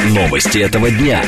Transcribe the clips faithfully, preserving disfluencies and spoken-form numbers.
Новости этого дня.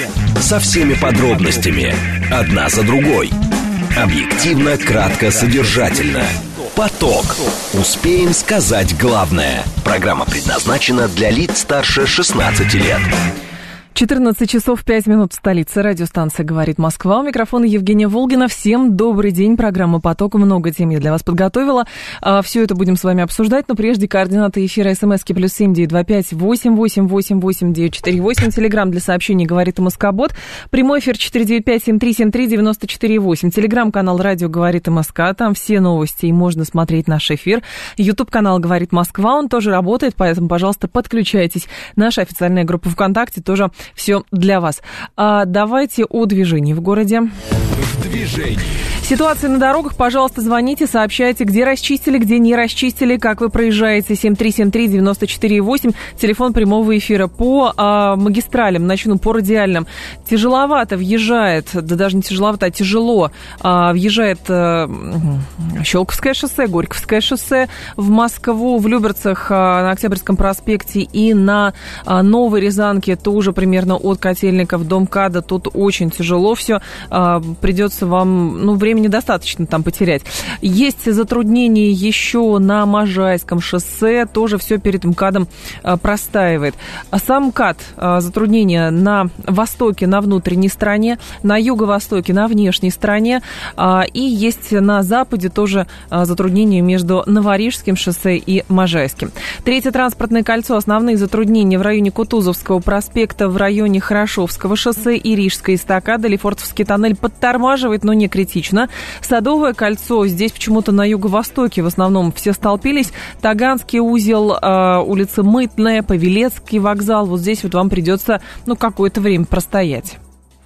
Со всеми подробностями. Одна за другой. Объективно, кратко, содержательно. Поток. Успеем сказать главное. Программа предназначена для лиц старше шестнадцати лет. четырнадцать часов пять минут в столице. Радиостанция «Говорит Москва». У микрофона Евгения Волгина. Всем добрый день. Программа «Поток». Много тем я для вас подготовила. Все это будем с вами обсуждать. Но прежде координаты эфира. СМСки плюс семь девять два пять восемь восемь восемь восемь девять четыре восемь. Телеграмм для сообщений «Говорит МСК-бот». Прямой эфир четыре девять пять семь три семь три девять четыре восемь. Телеграм-канал «Радио Говорит МСК». Там все новости и можно смотреть наш эфир. Ютуб-канал «Говорит Москва». Он тоже работает, поэтому, пожалуйста, подключайтесь. Наша официальная группа ВКонтакте тоже все для вас. А давайте о движении в городе. В движении. Ситуация на дорогах, пожалуйста, звоните, сообщайте, где расчистили, где не расчистили, как вы проезжаете. семь три семь три девять четыре восемь, телефон прямого эфира. По а, магистралям, начну по радиальным. Тяжеловато въезжает, да даже не тяжеловато, а тяжело а, въезжает а, Щелковское шоссе, Горьковское шоссе в Москву, в Люберцах а, на Октябрьском проспекте и на а, Новой Рязанке тоже примерно от Котельников до МКАДа. Тут очень тяжело все, а, придется вам, ну, время недостаточно там потерять. Есть затруднения еще на Можайском шоссе, тоже все перед МКАДом а, простаивает. А сам МКАД, а, затруднения на востоке, на внутренней стороне, на юго-востоке, на внешней стороне, а, и есть на западе тоже а, затруднения между Новорижским шоссе и Можайским. Третье транспортное кольцо, основные затруднения в районе Кутузовского проспекта, в районе Хорошевского шоссе и Рижской эстакады. Лефортовский тоннель подтормаживает, но не критично. Садовое кольцо, здесь почему-то на юго-востоке в основном все столпились. Таганский узел, э, улица Мытная, Павелецкий вокзал. Вот здесь вот вам придется, ну, какое-то время простоять.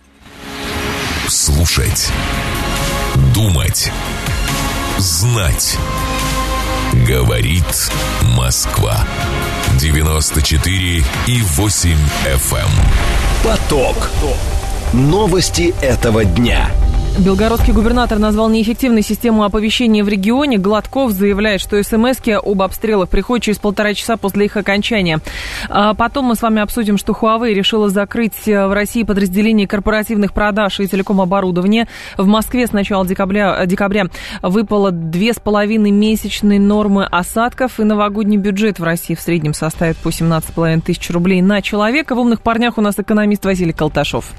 Слушать. Думать. Знать. Говорит Москва. девяносто четыре и восемь эф эм. Поток. Новости этого дня. Белгородский губернатор назвал неэффективной систему оповещения в регионе. Гладков заявляет, что смски об обстрелах приходят через полтора часа после их окончания. А потом мы с вами обсудим, что Huawei решила закрыть в России подразделение корпоративных продаж и телеком-оборудования. В Москве с начала декабря, декабря выпало две с половиной месячные нормы осадков, и новогодний бюджет в России в среднем составит по семнадцать с половиной тысяч рублей на человека. В «Умных парнях» у нас экономист Василий Колташов.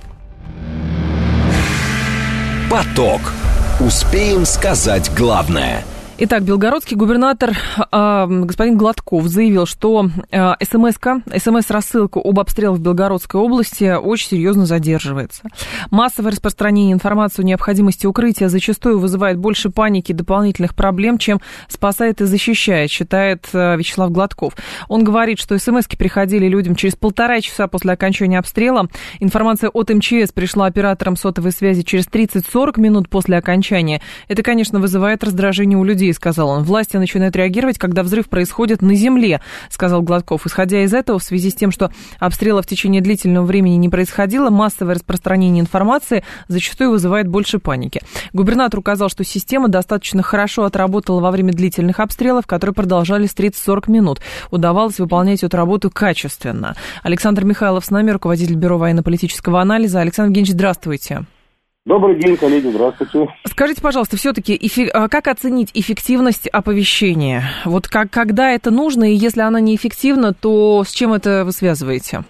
Поток. Успеем сказать главное. Итак, белгородский губернатор э, господин Гладков заявил, что э, СМС-ка, СМС-рассылка об обстрелах в Белгородской области очень серьезно задерживается. Массовое распространение информации о необходимости укрытия зачастую вызывает больше паники и дополнительных проблем, чем спасает и защищает, считает э, Вячеслав Гладков. Он говорит, что СМС-ки приходили людям через полтора часа после окончания обстрела. Информация от МЧС пришла операторам сотовой связи через тридцать-сорок минут после окончания. Это, конечно, вызывает раздражение у людей, сказал он. Власти начинают реагировать, когда взрыв происходит на земле, сказал Гладков. Исходя из этого, в связи с тем, что обстрела в течение длительного времени не происходило, массовое распространение информации зачастую вызывает больше паники. Губернатор указал, что система достаточно хорошо отработала во время длительных обстрелов, которые продолжались тридцать-сорок минут. Удавалось выполнять эту работу качественно. Александр Михайлов с нами, руководитель Бюро военно-политического анализа. Александр Евгеньевич, здравствуйте. Добрый день, коллеги, здравствуйте. Скажите, пожалуйста, все-таки эффи... как оценить эффективность оповещения? Вот как, когда это нужно, и если она неэффективна, то с чем это вы связываете?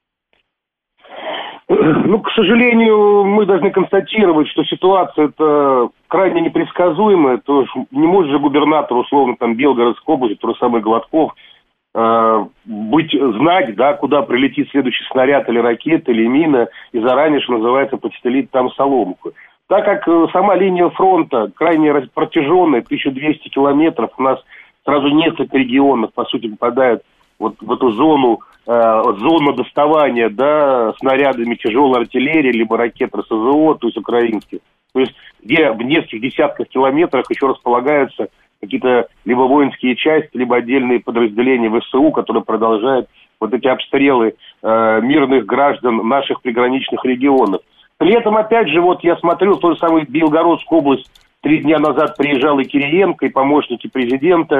Ну, к сожалению, мы должны констатировать, что ситуация-то крайне непредсказуемая. То есть не может же губернатор, условно, там, Белгородской области, тот же самый Гладков, э, быть, знать, да, куда прилетит следующий снаряд или ракета, или мина, и заранее, что называется, подстелить там соломку. Так как сама линия фронта крайне протяженная, тысяча двести километров, у нас сразу несколько регионов, по сути, попадают вот в эту зону, э, зону доставания, да, снарядами тяжелой артиллерии, либо ракет РСЗО, то есть украинских. То есть где в нескольких десятках километрах еще располагаются какие-то либо воинские части, либо отдельные подразделения ВСУ, которые продолжают вот эти обстрелы э, мирных граждан наших приграничных регионов. При этом, опять же, вот я смотрю, в ту же самую Белгородскую область три дня назад приезжал и Кириенко, и помощники президента,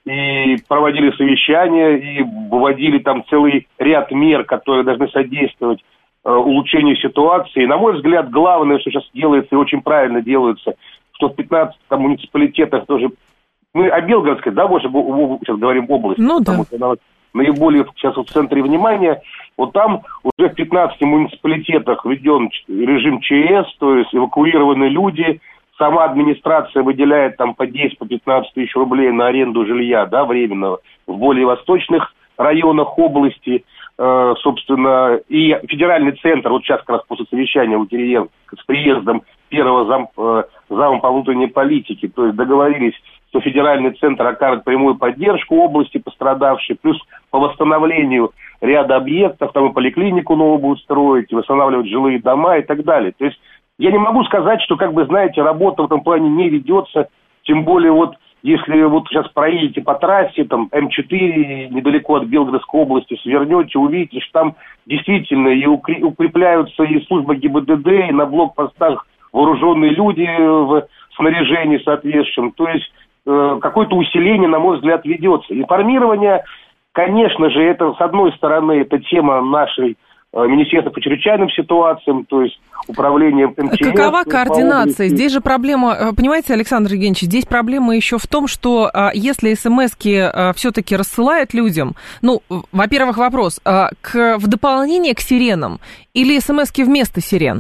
и проводили совещания, и выводили там целый ряд мер, которые должны содействовать э, улучшению ситуации. И, на мой взгляд, главное, что сейчас делается, и очень правильно делается, что в пятнадцати там, муниципалитетах тоже... Мы о Белгородской, да, больше сейчас говорим области, ну, потому да. что она наиболее сейчас в центре внимания. Вот там уже в пятнадцати муниципалитетах введен режим ЧС, то есть эвакуированы люди. Сама администрация выделяет там по десять-пятнадцать тысяч рублей на аренду жилья, да, временного, в более восточных районах области, э, собственно, и федеральный центр, вот сейчас как раз после совещания у Кириенко с приездом первого зам, э, зама по внутренней политике, то есть договорились, что федеральный центр окажет прямую поддержку области пострадавшей, плюс по восстановлению ряда объектов, там и поликлинику новую будут строить, и восстанавливать жилые дома и так далее. То есть я не могу сказать, что, как бы, знаете, работа в этом плане не ведется, тем более вот, если вот сейчас проедете по трассе, там, эм четыре, недалеко от Белгородской области, свернете, увидите, что там действительно и укрепляются и служба ГИБДД, и на блокпостах вооруженные люди в снаряжении соответствующем. То есть э, какое-то усиление, на мой взгляд, ведется. Информирование, конечно же, это, с одной стороны, это тема нашей Министерство по чрезвычайным ситуациям, то есть управление эм че эс. Какова координация? Здесь же проблема, понимаете, Александр Евгеньевич, здесь проблема еще в том, что если смс-ки все-таки рассылают людям, ну, во-первых, вопрос, к, в дополнение к сиренам или смс-ки вместо сирен?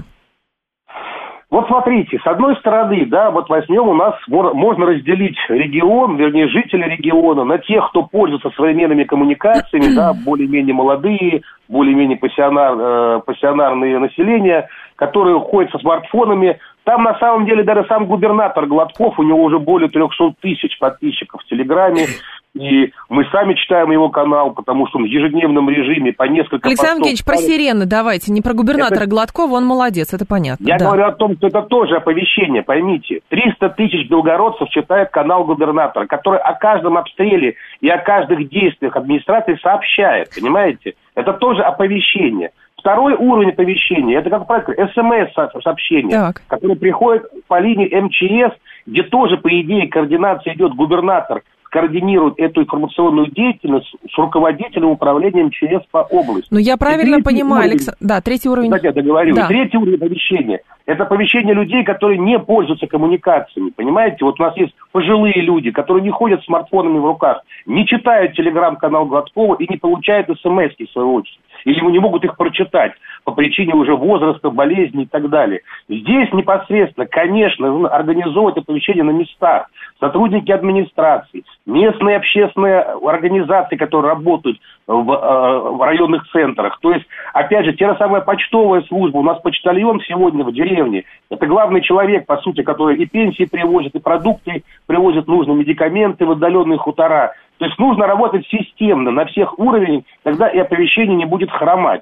Вот смотрите, с одной стороны, да, вот возьмем у нас, можно разделить регион, вернее, жители региона на тех, кто пользуется современными коммуникациями, да, более-менее молодые, более-менее пассионар, э, пассионарные населения, которые ходят со смартфонами. Там, на самом деле, даже сам губернатор Гладков, у него уже более трехсот тысяч подписчиков в Телеграме. И мы сами читаем его канал, потому что он в ежедневном режиме по несколько... Александр Евгеньевич, про сирены давайте, не про губернатора это... Гладкова, он молодец, это понятно. Я да. говорю о том, что это тоже оповещение, поймите. триста тысяч белгородцев читает канал губернатора, который о каждом обстреле и о каждых действиях администрации сообщает, понимаете? Это тоже оповещение. Второй уровень оповещения, это, как правило, смс-сообщение, которое приходит по линии эм че эс, где тоже, по идее, координация идет, губернатор координирует эту информационную деятельность с руководителем управления эм че эс по области. Ну, я правильно понимаю, Александр... Да, третий уровень. Кстати, я договорю. Да. Третий уровень оповещения. Это оповещение людей, которые не пользуются коммуникациями. Понимаете, вот у нас есть пожилые люди, которые не ходят с смартфонами в руках, не читают телеграм-канал Гладкова и не получают смс-ки, в свою очередь. Или не могут их прочитать по причине уже возраста, болезни и так далее. Здесь непосредственно, конечно, нужно организовывать оповещение на местах. Сотрудники администрации, местные общественные организации, которые работают в, э, в районных центрах. То есть, опять же, те же самые почтовая служба. У нас почтальон сегодня в деревне. Это главный человек, по сути, который и пенсии привозит, и продукты привозит, нужные медикаменты в отдаленные хутора. То есть нужно работать системно, на всех уровнях, тогда и оповещение не будет хромать.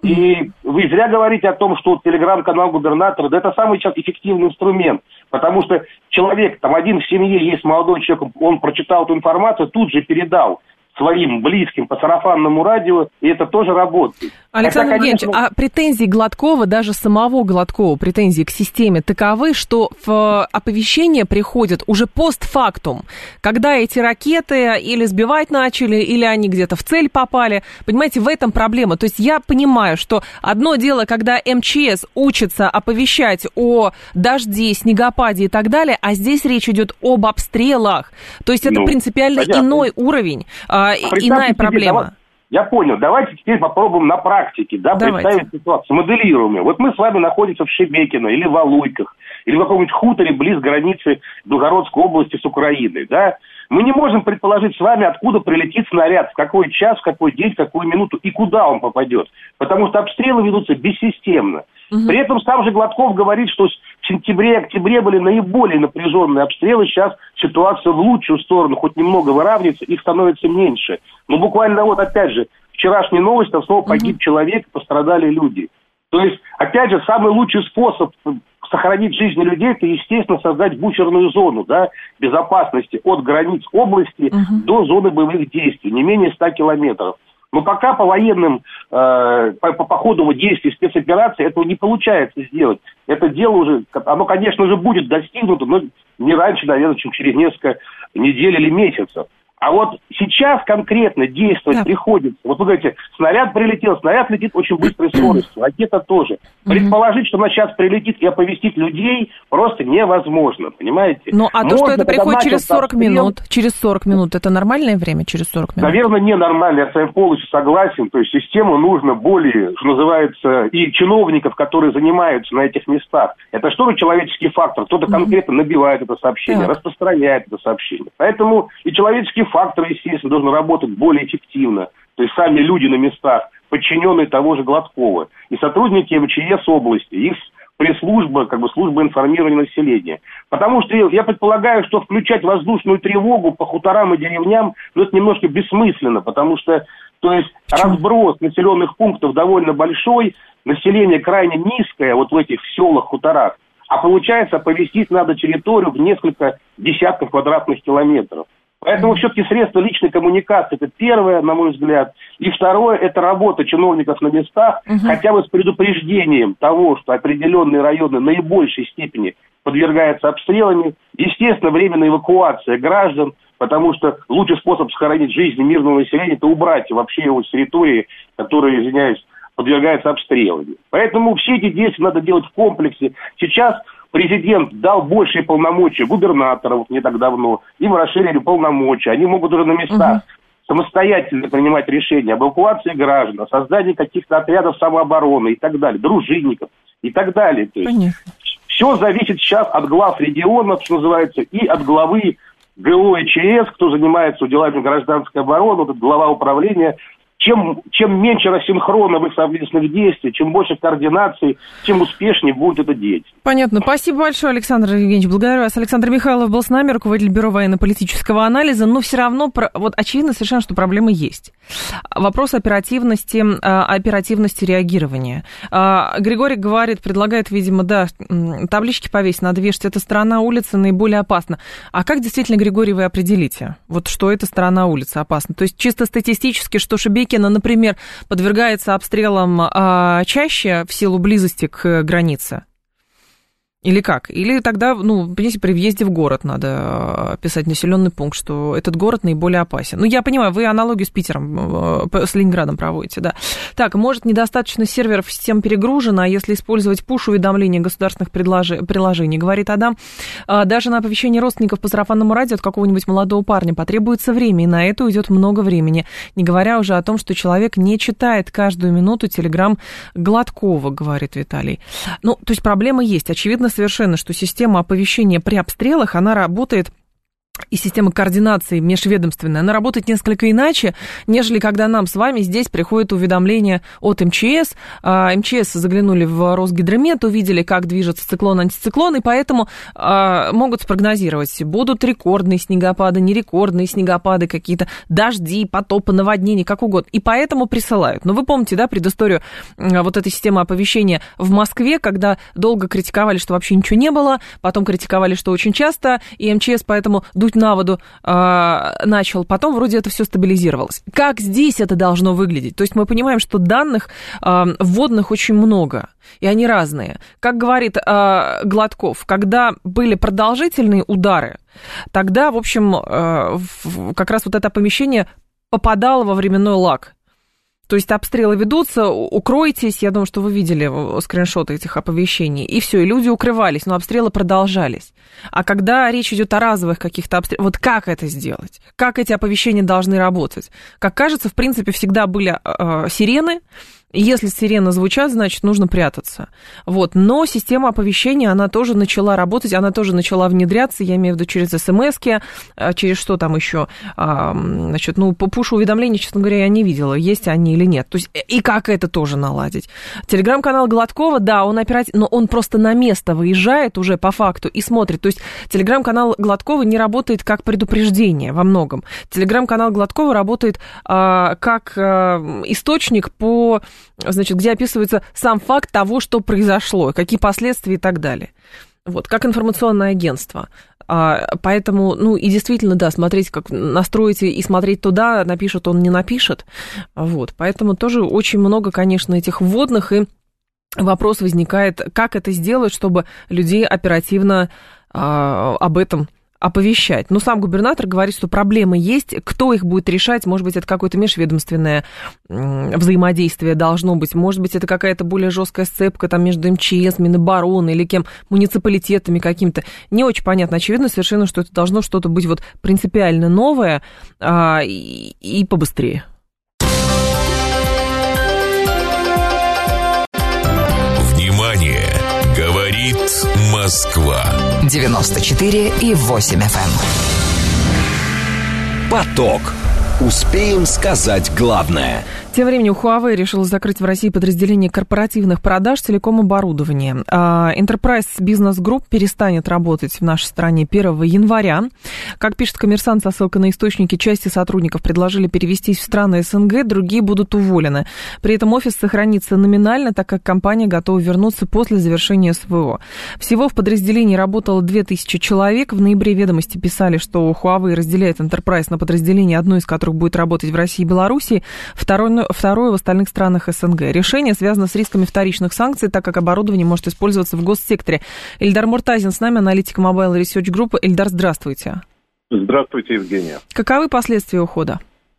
И вы зря говорите о том, что телеграм-канал губернатора, да это самый сейчас эффективный инструмент, потому что человек, там один в семье есть молодой человек, он прочитал эту информацию, тут же передал своим близким по сарафанному радио, и это тоже работает. Александр Хотя, Евгеньевич, конечно... а претензии Гладкова, даже самого Гладкова, претензии к системе таковы, что в оповещение приходят уже постфактум, когда эти ракеты или сбивать начали, или они где-то в цель попали. Понимаете, в этом проблема. То есть я понимаю, что одно дело, когда эм че эс учится оповещать о дожде, снегопаде и так далее, а здесь речь идет об обстрелах. То есть это ну, принципиально понятно. Иной уровень, а иная проблема. Давай. Я понял. Давайте теперь попробуем на практике, да, представить ситуацию. Моделируем ее. Вот мы с вами находимся в Шебекино или в Алуйках, или в каком-нибудь хуторе близ границы Белгородской области с Украиной, да. Мы не можем предположить с вами, откуда прилетит снаряд, в какой час, в какой день, в какую минуту и куда он попадет. Потому что обстрелы ведутся бессистемно. Угу. При этом сам же Гладков говорит, что в сентябре и октябре были наиболее напряженные обстрелы. Сейчас ситуация в лучшую сторону, хоть немного выравнивается, их становится меньше. Но буквально вот опять же, вчерашняя новость, там снова погиб угу. человек, пострадали люди. То есть, опять же, самый лучший способ сохранить жизни людей, это, естественно, создать буферную зону, да, безопасности от границ области угу. до зоны боевых действий, не менее ста километров. Но пока по военным, э, по, по ходу действий спецоперации этого не получается сделать. Это дело уже, оно, конечно же, будет достигнуто, но не раньше, наверное, чем через несколько недель или месяцев. А вот сейчас конкретно действовать да. приходится. Вот вы говорите, снаряд прилетел, снаряд летит очень быстрой скоростью, ракета тоже. Предположить, что она сейчас прилетит и оповестить людей, просто невозможно, понимаете? Ну, а Можно, то, что это приходит через сорок минут, через сорок минут, это нормальное время, через сорок минут? Наверное, ненормально, я с вами полностью согласен. То есть систему нужно более, что называется, и чиновников, которые занимаются на этих местах. Это что же человеческий фактор? Кто-то конкретно набивает это сообщение, так. распространяет это сообщение. Поэтому и человеческий фактор, естественно, должен работать более эффективно. То есть сами люди на местах, подчиненные того же Гладкова, и сотрудники эм че эс области, их пресс-служба, как бы служба информирования населения. Потому что я предполагаю, что включать воздушную тревогу по хуторам и деревням, ну, это немножко бессмысленно, потому что, то есть, Почему? разброс населенных пунктов довольно большой, население крайне низкое, вот в этих селах, хуторах, а получается, оповестить надо территорию в несколько десятков квадратных километров. Поэтому все-таки средства личной коммуникации – это первое, на мой взгляд. И второе – это работа чиновников на местах, угу. хотя бы с предупреждением того, что определенные районы в наибольшей степени подвергаются обстрелами. Естественно, временная эвакуация граждан, потому что лучший способ сохранить жизнь мирного населения – это убрать вообще его с территории, которые, извиняюсь, подвергаются обстрелам. Поэтому все эти действия надо делать в комплексе. Сейчас президент дал большие полномочия губернаторам не так давно, им расширили полномочия. Они могут уже на местах угу. самостоятельно принимать решения об эвакуации граждан, о создании каких-то отрядов самообороны и так далее, дружинников и так далее. То есть все зависит сейчас от глав регионов, что называется, и от главы гэ о и че эс, кто занимается делами гражданской обороны, вот глава управления. Чем, чем меньше рассинхрона в их совместных действиях, чем больше координации, тем успешнее будет это деятельность. Понятно. Спасибо большое, Александр Евгеньевич. Благодарю вас. Александр Михайлов был с нами, руководитель Бюро военно-политического анализа. Но все равно, вот очевидно совершенно, что проблемы есть. Вопрос оперативности, оперативности реагирования. Григорий говорит, предлагает, видимо, да, таблички повесить, надо вешать. Эта сторона улицы наиболее опасна. А как действительно, Григорий, вы определите, вот что эта сторона улицы опасна? То есть чисто статистически, что Шебекино, например, подвергается обстрелам а, чаще в силу близости к границе? Или как? Или тогда, ну, понимаете, при въезде в город надо писать населенный пункт, что этот город наиболее опасен. Ну, я понимаю, вы аналогию с Питером, с Ленинградом проводите, да. Так, может, недостаточно серверов, система перегружена, а если использовать пуш-уведомления государственных приложений, говорит Адам, даже на оповещение родственников по сарафанному радио от какого-нибудь молодого парня потребуется время, и на это уйдет много времени. Не говоря уже о том, что человек не читает каждую минуту телеграм Гладкова, говорит Виталий. Ну, то есть проблема есть, очевидно, совершенно, что система оповещения при обстрелах, она работает, и система координации межведомственная, она работает несколько иначе, нежели когда нам с вами здесь приходит уведомление от эм че эс. эм че эс заглянули в Росгидромет, увидели, как движется циклон, антициклон, и поэтому а, могут спрогнозировать, будут рекордные снегопады, нерекордные снегопады, какие-то дожди, потопы, наводнения, как угодно. И поэтому присылают. Но вы помните, да, предысторию вот этой системы оповещения в Москве, когда долго критиковали, что вообще ничего не было, потом критиковали, что очень часто, и эм че эс поэтому дуть на воду э, начал, потом вроде это все стабилизировалось. Как здесь это должно выглядеть? То есть мы понимаем, что данных э, вводных очень много, и они разные. Как говорит э, Гладков, когда были продолжительные удары, тогда, в общем, э, в, как раз вот это оповещение попадало во временной лаг. То есть обстрелы ведутся, укройтесь, я думаю, что вы видели скриншоты этих оповещений, и все, и люди укрывались, но обстрелы продолжались. А когда речь идет о разовых каких-то обстрелах, вот как это сделать? Как эти оповещения должны работать? Как кажется, в принципе, всегда были э, сирены, и если сирены звучат, значит, нужно прятаться. Вот. Но система оповещения, она тоже начала работать, она тоже начала внедряться, я имею в виду через смс-ки, через что там еще, значит, ну, по пуш-уведомления, честно говоря, я не видела, есть они или нет. То есть, и как это тоже наладить? Телеграм-канал Гладкова, да, он оперативно, но он просто на место выезжает уже по факту и смотрит. То есть, телеграм-канал Гладкова не работает как предупреждение во многом. Телеграм-канал Гладкова работает а, как а, источник по... значит, где описывается сам факт того, что произошло, какие последствия и так далее. Вот, как информационное агентство. А, поэтому, ну, и действительно, да, смотреть, как настроите и смотреть туда, напишет он, не напишет. Вот, поэтому тоже очень много, конечно, этих вводных, и вопрос возникает, как это сделать, чтобы людей оперативно а, об этом оповещать. Но сам губернатор говорит, что проблемы есть. Кто их будет решать? Может быть, это какое-то межведомственное взаимодействие должно быть. Может быть, это какая-то более жесткая сцепка там, между эм че эс, Минобороны или кем, муниципалитетами какими-то. Не очень понятно. Очевидно совершенно, что это должно что-то быть вот принципиально новое а, и, и побыстрее. Внимание! Говорит Москва. девяносто четыре и восемь эф эм. Поток. Успеем сказать главное. Тем временем Huawei решила закрыть в России подразделение корпоративных продаж телеком-оборудования. Enterprise Business Group перестанет работать в нашей стране первого января. Как пишет «Коммерсант» со ссылкой на источники, части сотрудников предложили перевестись в страны эс эн гэ, другие будут уволены. При этом офис сохранится номинально, так как компания готова вернуться после завершения эс вэ о. Всего в подразделении работало две тысячи человек. В ноябре «Ведомости» писали, что Huawei разделяет Enterprise на подразделение, одно из которых будет работать в России и Беларуси, второе второе в остальных странах эс эн гэ. Решение связано с рисками вторичных санкций, так как оборудование может использоваться в госсекторе. Эльдар Муртазин с нами, аналитик Mobile Research Group. Эльдар, здравствуйте. Здравствуйте, Евгения. Каковы последствия ухода?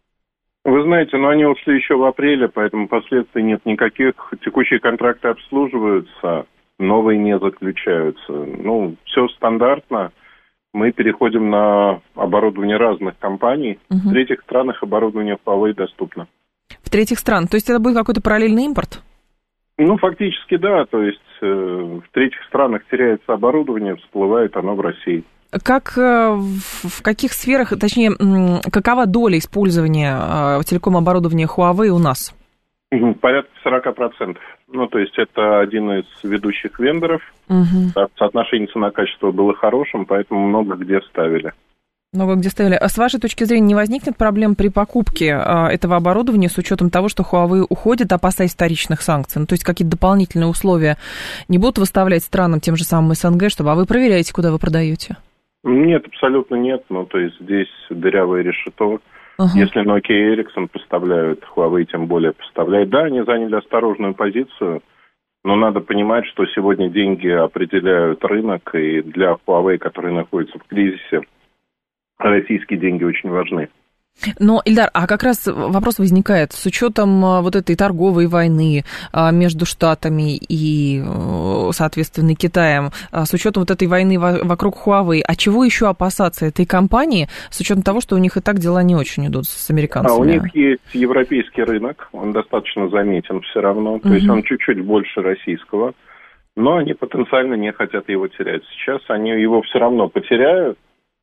Вы знаете, ну они ушли еще в апреле, поэтому последствий нет никаких. Текущие контракты обслуживаются, новые не заключаются. Ну, все стандартно. Мы переходим на оборудование разных компаний. Угу. В третьих странах оборудование Huawei доступно. В третьих странах? То есть это будет какой-то параллельный импорт? Ну, фактически, да. То есть э, в третьих странах теряется оборудование, всплывает оно в России. Как, э, в каких сферах, точнее, м, какова доля использования э, телеком-оборудования Huawei у нас? Порядка сорок процентов. Ну, то есть это один из ведущих вендоров. Угу. Соотношение цена-качество было хорошим, поэтому много где ставили. Много где ставили. А с вашей точки зрения, не возникнет проблем при покупке а, этого оборудования с учетом того, что Huawei уходит, опасаясь вторичных санкций? Ну, то есть какие-то дополнительные условия не будут выставлять странам, тем же самым эс эн гэ, чтобы, а вы проверяете, куда вы продаете? Нет, абсолютно нет. Ну, то есть здесь дырявое решето. Uh-huh. Если Nokia и Ericsson поставляют, Huawei тем более поставляет. Да, они заняли осторожную позицию, но надо понимать, что сегодня деньги определяют рынок, и для Huawei, который находится в кризисе, российские деньги очень важны. Но, Ильдар, а как раз вопрос возникает с учетом вот этой торговой войны между Штатами и, соответственно, Китаем, с учетом вот этой войны вокруг Huawei, а чего еще опасаться этой компании, с учетом того, что у них и так дела не очень идут с американцами? А у них есть европейский рынок, он достаточно заметен все равно, то угу. есть он чуть-чуть больше российского, но они потенциально не хотят его терять. Сейчас они его все равно потеряют,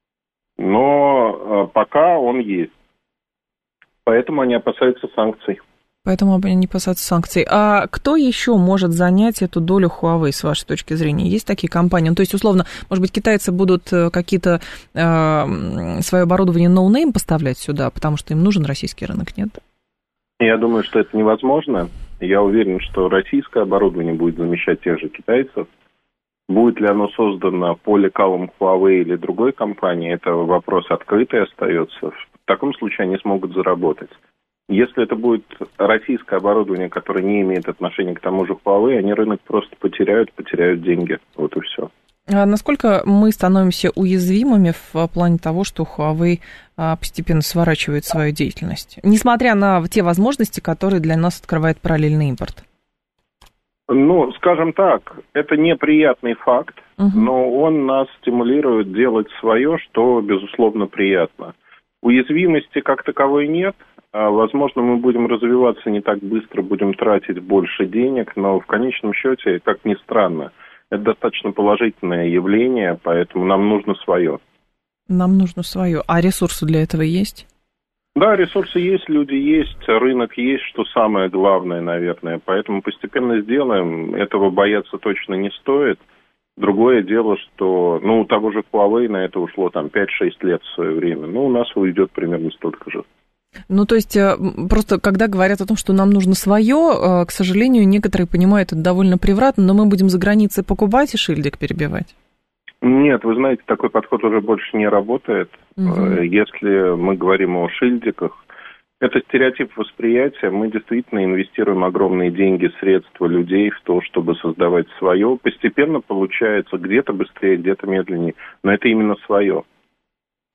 но пока он есть. Поэтому они опасаются санкций. Поэтому они опасаются санкций. А кто еще может занять эту долю Huawei, с вашей точки зрения? Есть такие компании? Ну, то есть, условно, может быть, китайцы будут какие-то э, свое оборудование ноунейм поставлять сюда, потому что им нужен российский рынок, нет? Я думаю, что это невозможно. Я уверен, что российское оборудование будет замещать тех же китайцев. Будет ли оно создано по лекалам Huawei или другой компании, это вопрос открытый остается. В таком случае они смогут заработать. Если это будет российское оборудование, которое не имеет отношения к тому же Huawei, они рынок просто потеряют, потеряют деньги. Вот и все. А насколько мы становимся уязвимыми в плане того, что Huawei постепенно сворачивает свою деятельность, несмотря на те возможности, которые для нас открывает параллельный импорт? Ну, скажем так, это неприятный факт, uh-huh. но он нас стимулирует делать свое, что, безусловно, приятно. Уязвимости как таковой нет. Возможно, мы будем развиваться не так быстро, будем тратить больше денег, но в конечном счете, как ни странно, это достаточно положительное явление, поэтому нам нужно свое. Нам нужно свое. А ресурсы для этого есть? Да, ресурсы есть, люди есть, рынок есть, что самое главное, наверное. Поэтому постепенно сделаем. Этого бояться точно не стоит. Другое дело, что, ну, у того же Huawei на это ушло там пять-шесть лет в свое время. Ну, у нас уйдет примерно столько же. Ну, то есть, просто когда говорят о том, что нам нужно свое, к сожалению, некоторые понимают это довольно превратно, но мы будем за границей покупать и шильдик перебивать. Нет, вы знаете, такой подход уже больше не работает. Угу. Если мы говорим о шильдиках, это стереотип восприятия. Мы действительно инвестируем огромные деньги, средства людей в то, чтобы создавать свое. Постепенно получается где-то быстрее, где-то медленнее, но это именно свое.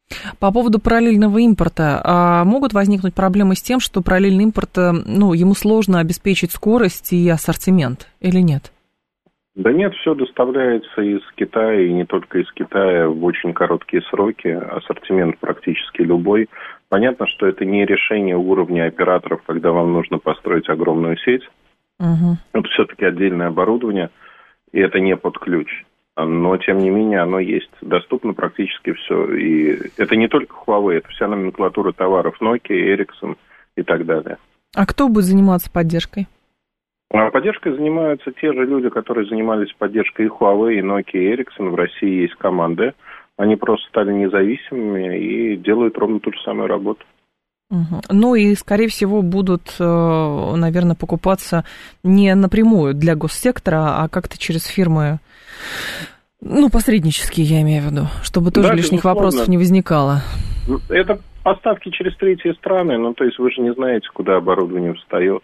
По поводу параллельного импорта, а могут возникнуть проблемы с тем, что параллельный импорт, ну, ему сложно обеспечить скорость и ассортимент, или нет? Да нет, все доставляется из Китая, и не только из Китая, в очень короткие сроки, ассортимент практически любой. Понятно, что это не решение уровня операторов, когда вам нужно построить огромную сеть. Угу. Это все-таки отдельное оборудование, и это не под ключ. Но, тем не менее, оно есть, доступно практически все. И это не только Huawei, это вся номенклатура товаров Nokia, Ericsson и так далее. А кто будет заниматься поддержкой? А поддержкой занимаются те же люди, которые занимались поддержкой и Huawei, и Nokia, и Ericsson. В России есть команды. Они просто стали независимыми и делают ровно ту же самую работу. Угу. Ну и, скорее всего, будут, наверное, покупаться не напрямую для госсектора, а как-то через фирмы, ну, посреднические, я имею в виду, чтобы тоже да, лишних безусловно. Вопросов не возникало. Это поставки через третьи страны, ну, то есть вы же не знаете, куда оборудование встает.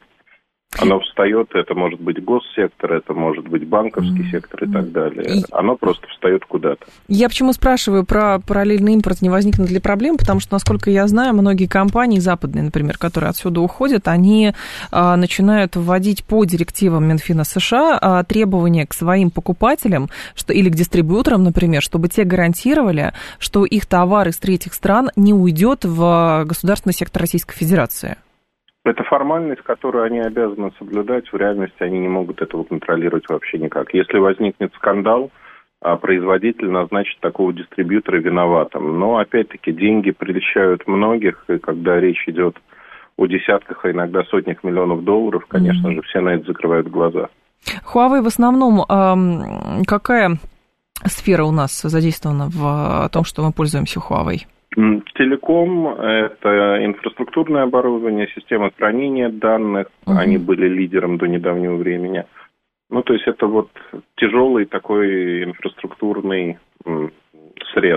Оно встает, это может быть госсектор, это может быть банковский mm-hmm. сектор и так далее. Оно просто встает куда-то. Я почему спрашиваю про параллельный импорт, не возникнут ли проблем, потому что, насколько я знаю, многие компании западные, например, которые отсюда уходят, они а, начинают вводить по директивам Минфина США а, требования к своим покупателям что, или к дистрибьюторам, например, чтобы те гарантировали, что их товар из третьих стран не уйдет в государственный сектор Российской Федерации. Это формальность, которую они обязаны соблюдать. В реальности они не могут этого контролировать вообще никак. Если возникнет скандал, производитель назначит такого дистрибьютора виноватым. Но, опять-таки, деньги прельщают многих, и когда речь идет о десятках, а иногда сотнях миллионов долларов, конечно mm-hmm. же, все на это закрывают глаза. Huawei в основном э, какая сфера у нас задействована в том, что мы пользуемся Huawei? Телеком – это инфраструктурное оборудование, система хранения данных. Uh-huh. Они были лидером до недавнего времени. Ну, то есть это вот тяжелый такой инфраструктурный м, срез.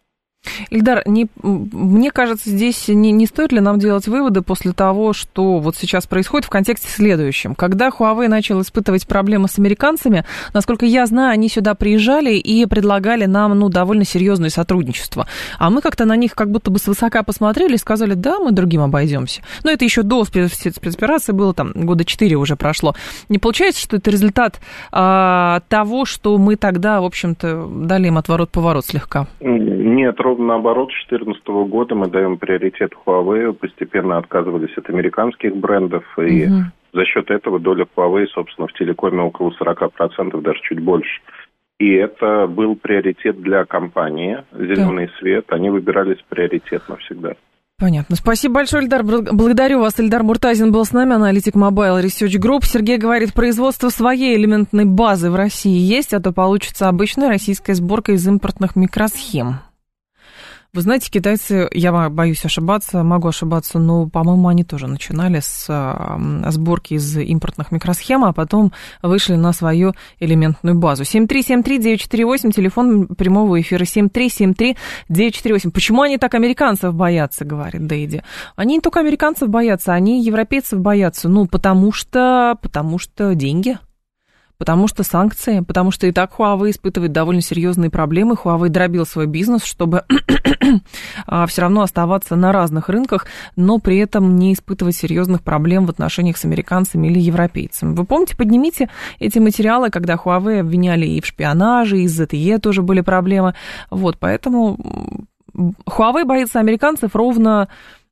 Ильдар, не, мне кажется, здесь не, не стоит ли нам делать выводы после того, что вот сейчас происходит в контексте следующем. Когда Huawei начал испытывать проблемы с американцами, насколько я знаю, они сюда приезжали и предлагали нам, ну, довольно серьезное сотрудничество. А мы как-то на них как будто бы свысока посмотрели и сказали, да, мы другим обойдемся. Но это еще до спецоперации было, там, года четыре уже прошло. Не получается, что это результат а, того, что мы тогда, в общем-то, дали им отворот-поворот слегка? Нет, ровно наоборот, с две тысячи четырнадцатого года мы даем приоритет Huawei, постепенно отказывались от американских брендов, и угу. за счет этого доля Huawei, собственно, в телекоме около сорок процентов, даже чуть больше. И это был приоритет для компании, зеленый да. свет, они выбирались приоритетно всегда. Понятно. Спасибо большое, Ильдар. Благодарю вас. Ильдар Муртазин был с нами, аналитик Mobile Research Group. Сергей говорит, производство своей элементной базы в России есть, а то получится обычная российская сборка из импортных микросхем. Вы знаете, китайцы, я боюсь ошибаться, могу ошибаться, но, по-моему, они тоже начинали с сборки из импортных микросхем, а потом вышли на свою элементную базу. семь три семь три девять четыре восемь, телефон прямого эфира семь три семь три девять четыре восемь. Почему они так американцев боятся, говорит Дейди. Они не только американцев боятся, они европейцев боятся. Ну, потому что, потому что деньги. Потому что санкции, потому что и так Huawei испытывает довольно серьезные проблемы. Huawei дробил свой бизнес, чтобы все равно оставаться на разных рынках, но при этом не испытывать серьезных проблем в отношениях с американцами или европейцами. Вы помните, поднимите эти материалы, когда Huawei обвиняли и в шпионаже, и из зет и и тоже были проблемы. Вот, поэтому Huawei боится американцев ровно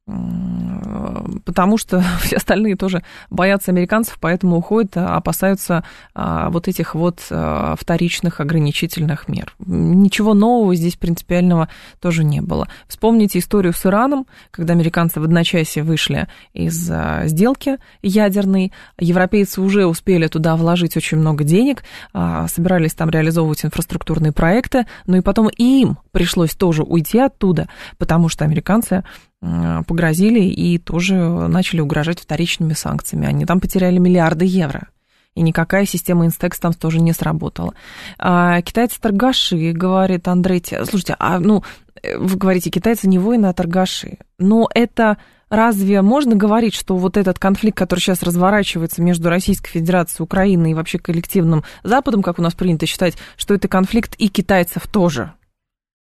потому что все остальные тоже боятся американцев, поэтому уходят, опасаются а, вот этих вот а, вторичных ограничительных мер. Ничего нового здесь принципиального тоже не было. Вспомните историю с Ираном, когда американцы в одночасье вышли из а, сделки ядерной, европейцы уже успели туда вложить очень много денег, а, собирались там реализовывать инфраструктурные проекты, но и потом и им пришлось тоже уйти оттуда, потому что американцы погрозили и тоже начали угрожать вторичными санкциями. Они там потеряли миллиарды евро. И никакая система Инстекс там тоже не сработала. А китайцы торгаши, говорит Андрей. Слушайте, а ну, вы говорите, китайцы не воины, а торгаши. Но это разве можно говорить, что вот этот конфликт, который сейчас разворачивается между Российской Федерацией, Украиной и вообще коллективным Западом, как у нас принято считать, что это конфликт и китайцев тоже?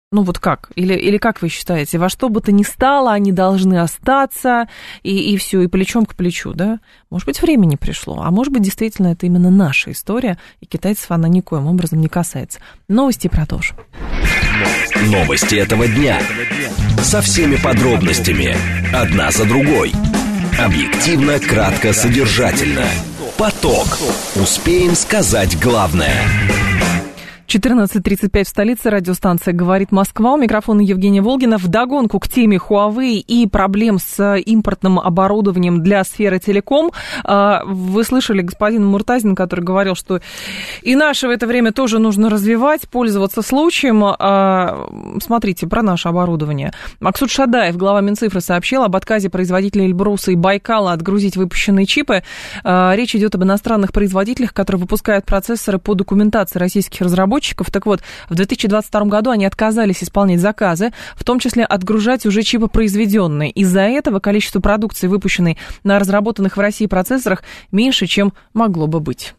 Ну вот как? Или, или как вы считаете, во что бы то ни стало, они должны остаться, и, и все, и плечом к плечу, да? Может быть, время не пришло, а может быть, действительно, это именно наша история, и китайцев она никоим образом не касается. Новости продолжим. Новости этого дня. Со всеми подробностями. Одна за другой. Объективно, кратко, содержательно. Поток. Успеем сказать главное. четырнадцать тридцать пять в столице, радиостанция «Говорит Москва». У микрофона Евгения Волгина. Вдогонку к теме Huawei и проблем с импортным оборудованием для сферы телеком. Вы слышали господина Муртазина, который говорил, что и наше в это время тоже нужно развивать, пользоваться случаем. Смотрите, про наше оборудование. Максут Шадаев, глава Минцифры, сообщил об отказе производителей Эльбруса и Байкала отгрузить выпущенные чипы. Речь идет об иностранных производителях, которые выпускают процессоры по документации российских разработчиков. Так вот, в две тысячи двадцать втором году они отказались исполнять заказы, в том числе отгружать уже чипы произведенные. Из-за этого количество продукции, выпущенной на разработанных в России процессорах, меньше, чем могло бы быть.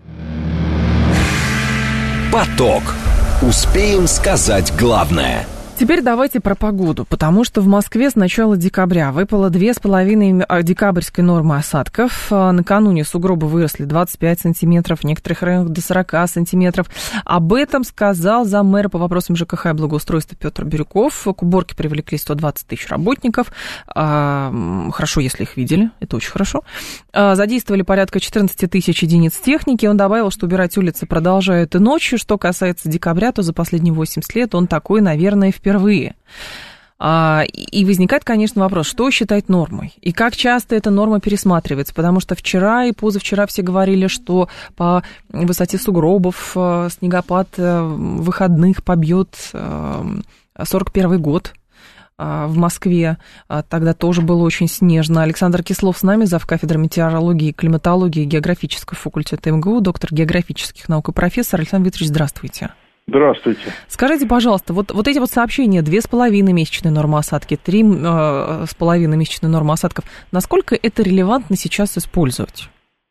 Поток. Успеем сказать главное. Теперь давайте про погоду, потому что в Москве с начала декабря выпало две с половиной декабрьской нормы осадков. Накануне сугробы выросли двадцать пять сантиметров, в некоторых районах до сорок сантиметров. Об этом сказал заммэра по вопросам ЖКХ и благоустройства Петр Бирюков. К уборке привлекли сто двадцать тысяч работников. Хорошо, если их видели, это очень хорошо. Задействовали порядка четырнадцать тысяч единиц техники. Он добавил, что убирать улицы продолжают и ночью. Что касается декабря, то за последние восемьдесят лет он такой, наверное, впервые. Впервые. И возникает, конечно, вопрос, что считать нормой? И как часто эта норма пересматривается? Потому что вчера и позавчера все говорили, что по высоте сугробов снегопад выходных побьет сорок первый год в Москве. Тогда тоже было очень снежно. Александр Кислов с нами, завкафедры метеорологии, климатологии, географического факультета МГУ, доктор географических наук и профессор. Александр Викторович, здравствуйте. Здравствуйте. Скажите, пожалуйста, вот, вот эти вот сообщения, две с половиной месячной нормы осадки, три э, с половиной месячной нормы осадков, насколько это релевантно сейчас использовать?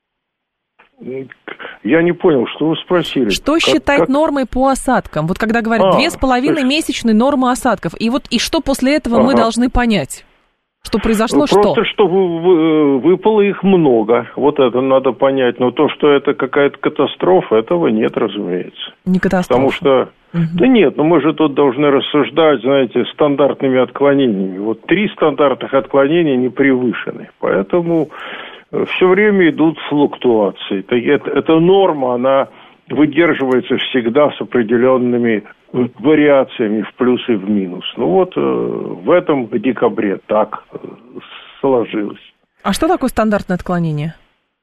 Я не понял, что вы спросили. Что как, считать как... нормой по осадкам? Вот когда говорят две с половиной месячной нормы осадков, и вот и что после этого ага. мы должны понять? Что произошло, Просто, что? Просто, что выпало их много. Вот это надо понять. Но то, что это какая-то катастрофа, этого нет, разумеется. Не катастрофа. Потому что... Угу. Да нет, ну мы же тут должны рассуждать, знаете, стандартными отклонениями. Вот три стандартных отклонения не превышены. Поэтому все время идут флуктуации. Это, это, это норма, она выдерживается всегда с определенными вариациями в плюс и в минус. Ну вот э, в этом декабре так э, сложилось. А что такое стандартное отклонение?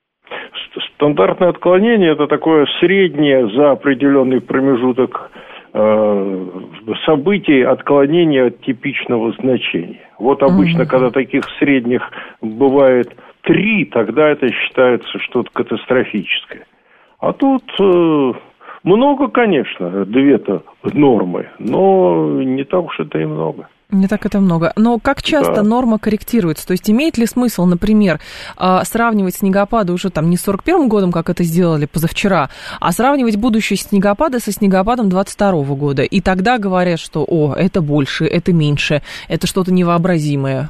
Стандартное отклонение – это такое среднее за определенный промежуток э, событий отклонения от типичного значения. Вот обычно, mm-hmm. когда таких средних бывает три, тогда это считается что-то катастрофическое. А тут... Э, Много, конечно, две-то нормы, но не так уж это и много. Не так это много. Но как часто да. норма корректируется? То есть имеет ли смысл, например, сравнивать снегопады уже там не с сорок первым годом, как это сделали позавчера, а сравнивать будущие снегопады со снегопадом двадцать второго года? И тогда говорят, что о, это больше, это меньше, это что-то невообразимое.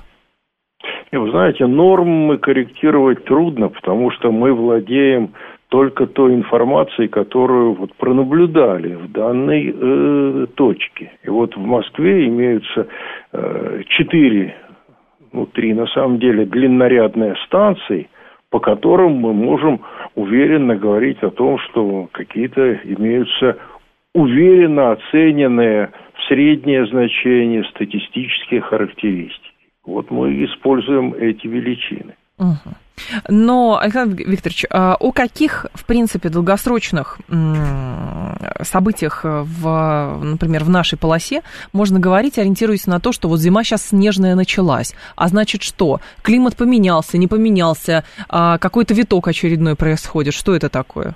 И вы знаете, нормы корректировать трудно, потому что мы владеем... только той информацией, которую вот пронаблюдали в данной э, точке. И вот в Москве имеются э, четыре, ну три на самом деле, длиннорядные станции, по которым мы можем уверенно говорить о том, что какие-то имеются уверенно оцененные средние значения, статистические характеристики. Вот мы используем эти величины. Угу. Но, Александр Викторович, о каких, в принципе, долгосрочных событиях, в, например, в нашей полосе можно говорить, ориентируясь на то, что вот зима сейчас снежная началась, а значит что? Климат поменялся, не поменялся, какой-то виток очередной происходит. Что это такое?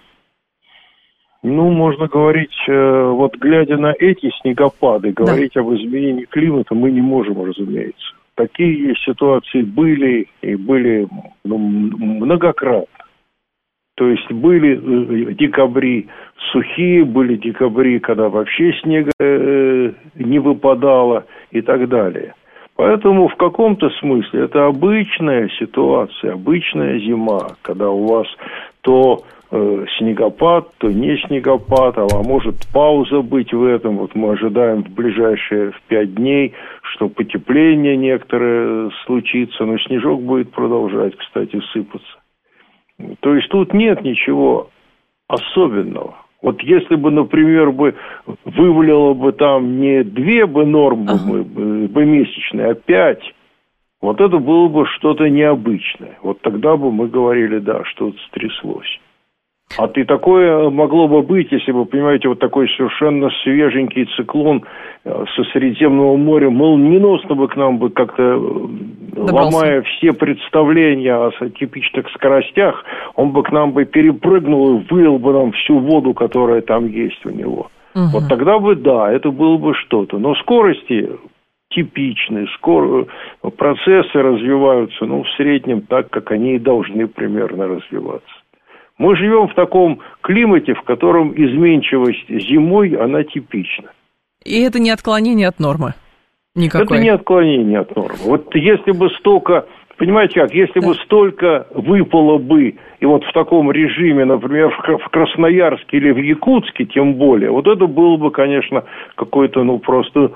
Ну, можно говорить, вот глядя на эти снегопады, говорить да. об изменении климата мы не можем, разумеется. Такие ситуации были и были ну, многократно. То есть были декабри сухие, были декабри, когда вообще снега не выпадало и так далее. Поэтому в каком-то смысле это обычная ситуация, обычная зима, когда у вас то э, снегопад, то не снегопад, а может пауза быть в этом. Вот мы ожидаем в ближайшие в пять дней, что потепление некоторое случится, но снежок будет продолжать, кстати, сыпаться. То есть тут нет ничего особенного. Вот если бы, например, бы вывалило бы там не две бы нормы ага. бы, бы месячные, а пять, вот это было бы что-то необычное. Вот тогда бы мы говорили, да, что-то стряслось. А и такое могло бы быть, если бы, понимаете, вот такой совершенно свеженький циклон со Средиземного моря молниеносно бы к нам бы как-то, добрался. Ломая все представления о типичных скоростях, он бы к нам бы перепрыгнул и вылил бы нам всю воду, которая там есть у него. Угу. Вот тогда бы, да, это было бы что-то. Но скорости типичные, скоро процессы развиваются, ну, в среднем так, как они и должны примерно развиваться. Мы живем в таком климате, в котором изменчивость зимой, она типична. И это не отклонение от нормы никакое? Это не отклонение от нормы. Вот если бы столько, понимаете как, если да. бы столько выпало бы, и вот в таком режиме, например, в Красноярске или в Якутске, тем более, вот это было бы, конечно, какой-то, ну, просто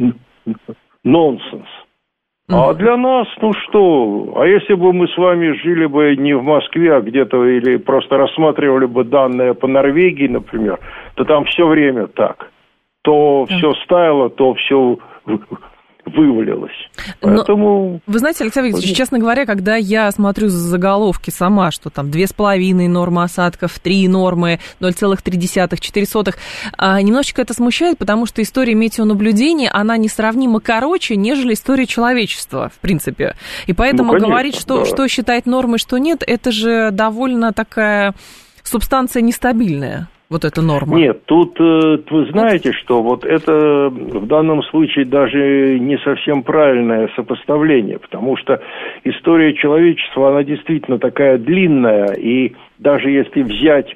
нонсенс. А для нас, ну что, а если бы мы с вами жили бы не в Москве, а где-то, или просто рассматривали бы данные по Норвегии, например, то там все время так. То да. все стаяло, то все вывалилось. Поэтому... Но, вы знаете, Александр Викторович, честно говоря, когда я смотрю заголовки сама, что там две с половиной нормы осадков, три нормы, ноль целых три десятых, четыре сотых, немножечко это смущает, потому что история метеонаблюдений, она несравнимо короче, нежели история человечества, в принципе. И поэтому ну, конечно, говорить, что, да. что считать нормой, что нет, это же довольно такая субстанция нестабильная. Вот эта норма. Нет, тут вы знаете, что вот это в данном случае даже не совсем правильное сопоставление, потому что история человечества, она действительно такая длинная, и даже если взять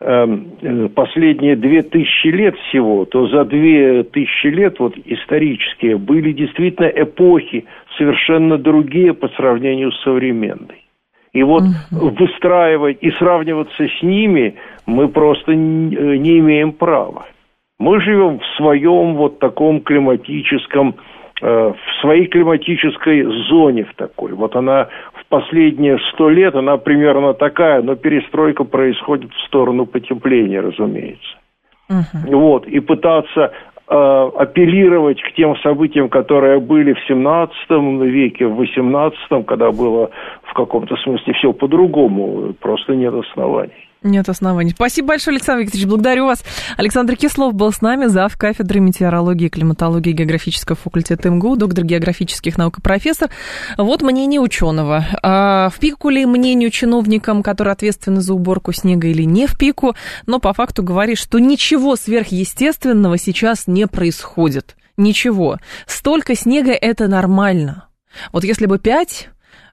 э, последние две тысячи лет всего, то за две тысячи лет вот исторические были действительно эпохи совершенно другие по сравнению с современной. И вот угу. выстраивать и сравниваться с ними мы просто не имеем права. Мы живем в своем вот таком климатическом, э, в своей климатической зоне в такой. Вот она в последние сто лет, она примерно такая, но перестройка происходит в сторону потепления, разумеется. Угу. Вот, и пытаться... апеллировать к тем событиям, которые были в семнадцатом веке, в восемнадцатом, когда было в каком-то смысле все по-другому, просто нет оснований. Нет оснований. Спасибо большое, Александр Викторович, благодарю вас. Александр Кислов был с нами, зав. Кафедры метеорологии, климатологии географического факультета МГУ, доктор географических наук и профессор. Вот мнение ученого. А в пику ли мнению чиновникам, которые ответственны за уборку снега, или не в пику, но по факту говорит, что ничего сверхъестественного сейчас не происходит. Ничего. Столько снега – это нормально. Вот если бы пять...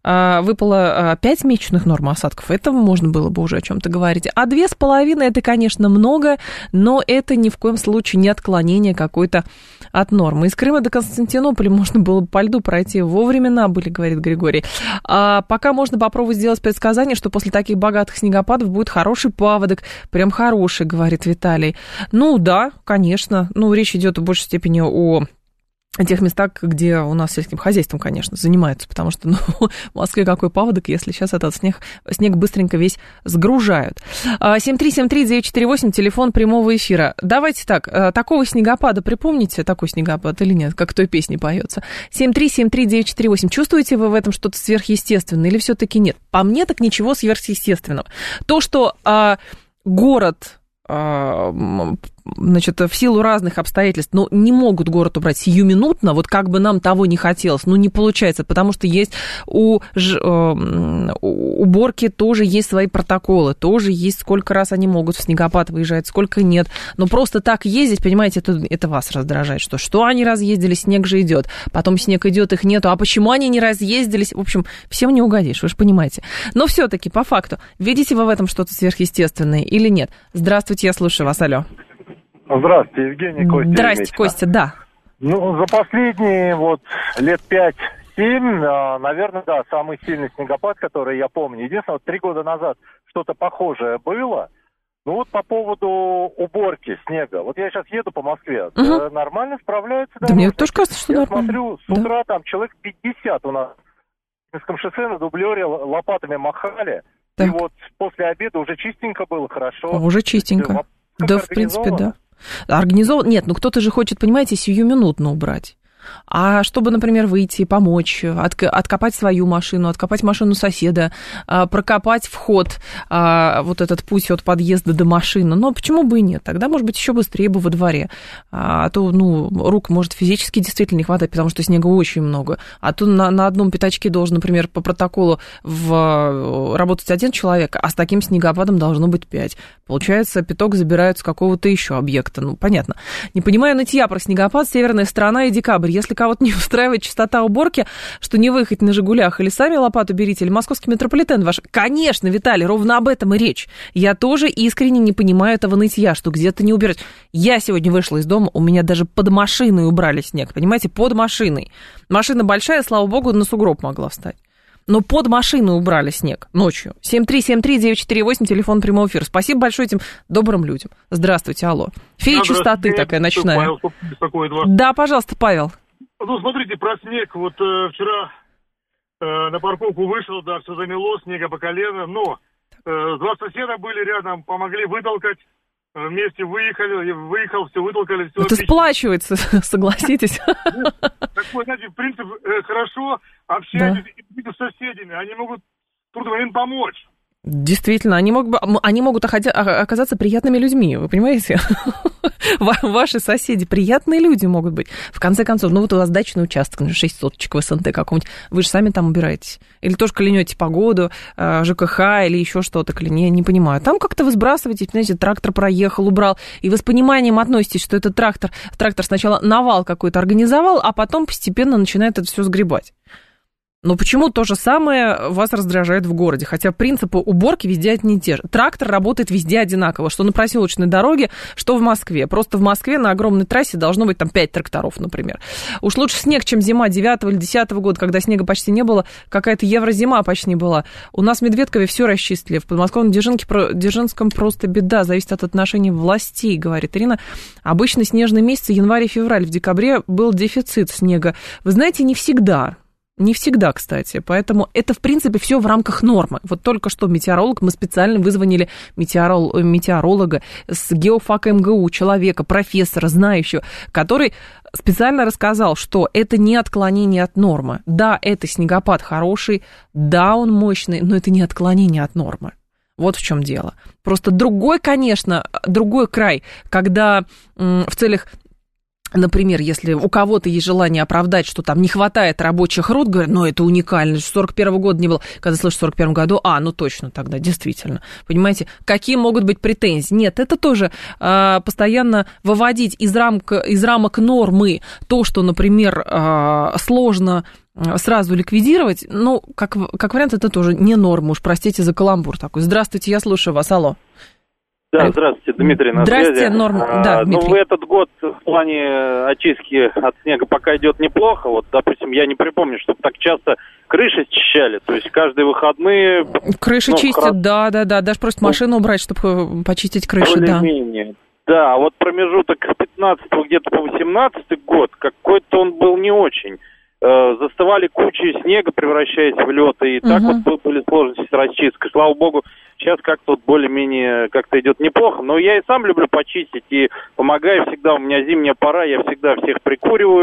выпало пять месячных норм осадков, это можно было бы уже о чем-то говорить. А две с половиной это, конечно, много, но это ни в коем случае не отклонение какой-то от нормы. Из Крыма до Константинополя можно было бы по льду пройти во времена были, говорит Григорий. А пока можно попробовать сделать предсказание, что после таких богатых снегопадов будет хороший паводок. Прям хороший, говорит Виталий. Ну да, конечно. Ну, речь идет в большей степени о тех местах, где у нас сельским хозяйством, конечно, занимаются, потому что ну, в Москве какой паводок, если сейчас этот снег, снег быстренько весь сгружают. семь три семь три девять четыре восемь, телефон прямого эфира. Давайте так, такого снегопада припомните, такой снегопад или нет, как в той песне поется. семь три семь три девять четыре восемь. Чувствуете вы в этом что-то сверхъестественное или все-таки нет? По мне так ничего сверхъестественного. То, что а, город... значит, в силу разных обстоятельств, но не могут город убрать сиюминутно, вот как бы нам того не хотелось, ну, не получается, потому что есть у ж, э, уборки тоже есть свои протоколы, тоже есть, сколько раз они могут в снегопад выезжать, сколько нет, но просто так ездить, понимаете, это, это вас раздражает, что что они разъездились, снег же идет, потом снег идет, их нету, а почему они не разъездились, в общем, всем не угодишь, вы же понимаете. Но все-таки, по факту, видите вы в этом что-то сверхъестественное или нет? Здравствуйте, я слушаю вас, алло. Здравствуйте, Евгений, Костя. Здрасте, Костя, да. Ну, за последние вот лет пять-семь, наверное, да, самый сильный снегопад, который я помню. Единственное, вот три года назад что-то похожее было. Ну вот по поводу уборки снега. Вот я сейчас еду по Москве, угу. да, нормально справляются. Да мне тоже кажется, что я нормально. смотрю, с утра да. там человек пятьдесят у нас в Минском шоссе на дублере лопатами махали. Так. И вот после обеда уже чистенько было, хорошо. А, уже чистенько. Да, в принципе, да. Организован. Нет, ну кто-то же хочет, понимаете, сиюминутно убрать. А чтобы, например, выйти, помочь, откопать свою машину, откопать машину соседа, прокопать вход, вот этот путь от подъезда до машины, ну, почему бы и нет? Тогда, может быть, еще быстрее бы во дворе. А то, ну, рук, может, физически действительно не хватает, потому что снега очень много. А то на, на одном пятачке должен, например, по протоколу в, работать один человек, а с таким снегопадом должно быть пять. Получается, пяток забирают с какого-то еще объекта. Ну, понятно. Не понимаю нытья про снегопад, северная сторона и декабрь. Если кого-то не устраивает частота уборки, что не выехать на «Жигулях», или сами лопату берите, или московский метрополитен ваш. Конечно, Виталий, ровно об этом и речь. Я тоже искренне не понимаю этого нытья, что где-то не убирать. Я сегодня вышла из дома, у меня даже под машиной убрали снег, понимаете, под машиной. Машина большая, слава богу, на сугроб могла встать. Но под машину убрали снег ночью. семь три семь три девять четыре восемь, телефон прямого эфира. Спасибо большое этим добрым людям. Здравствуйте, алло. Фея да, чистоты такая ночная. Павел, да, пожалуйста, Павел. Ну, смотрите, про снег. Вот э, вчера э, на парковку вышел, да, все замело, снега по колено. Но э, два соседа были рядом, помогли вытолкать. Вместе выехали, выехал, все вытолкали, все. Это сплачивается, согласитесь. Такой, знаете, принцип хорошо общаться с соседями, они могут в трудный момент помочь. Действительно, они могут, они могут оказаться приятными людьми, вы понимаете? Ваши соседи приятные люди могут быть. В конце концов, ну вот у вас дачный участок, шесть соточек в СНТ каком-нибудь, вы же сами там убираетесь. Или тоже клянете погоду, ЖКХ или еще что-то, клянете, не понимаю. Там как-то вы сбрасываете, знаете, трактор проехал, убрал, и вы с пониманием относитесь, что этот трактор, трактор сначала навал какой-то организовал, а потом постепенно начинает это все сгребать. Но почему то же самое вас раздражает в городе? Хотя принципы уборки везде одни и те же. Трактор работает везде одинаково, что на проселочной дороге, что в Москве. Просто в Москве на огромной трассе должно быть там пять тракторов, например. Уж лучше снег, чем зима девятого или десятого года, когда снега почти не было, какая-то еврозима почти не была. У нас в Медведкове все расчистили. В подмосковном Дзержинском просто беда, зависит от отношений властей, говорит Ирина. Обычно снежные месяцы, январь и февраль, в декабре был дефицит снега. Вы знаете, не всегда. Не всегда, кстати, поэтому это, в принципе, все в рамках нормы. Вот только что метеоролог, мы специально вызвонили метеорол, метеоролога с геофака МГУ, человека, профессора, знающего, который специально рассказал, что это не отклонение от нормы. Да, это снегопад хороший, да, он мощный, но это не отклонение от нормы. Вот в чем дело. Просто другой, конечно, другой край, когда м, в целях... Например, если у кого-то есть желание оправдать, что там не хватает рабочих рук, говорят, ну, это уникально, сорок первого года не было. Когда слышишь в сорок первом году, а, ну, точно тогда, действительно. Понимаете, какие могут быть претензии? Нет, это тоже э, постоянно выводить из, рамка, из рамок нормы то, что, например, э, сложно сразу ликвидировать, ну, как, как вариант, это тоже не норма, уж простите за каламбур такой. Здравствуйте, я слушаю вас, алло. Да, здравствуйте, Дмитрий, на связи. Здравствуйте, Норм. А, да, ну, в этот год в плане очистки от снега пока идет неплохо. Вот, допустим, я не припомню, чтобы так часто крыши счищали. То есть каждые выходные... Крыши ну, чистят, храп... да, да, да. Даже просто машину убрать, чтобы почистить крыши, да. Более-менее. Да, вот промежуток с пятнадцатого где-то по восемнадцатый год, какой-то он был не очень. Э, застывали кучи снега, превращаясь в лед, и угу. так вот были сложности с расчисткой. Слава богу, сейчас как-то вот более-менее как-то идет неплохо, но я и сам люблю почистить и помогаю всегда. У меня зимняя пора, я всегда всех прикуриваю,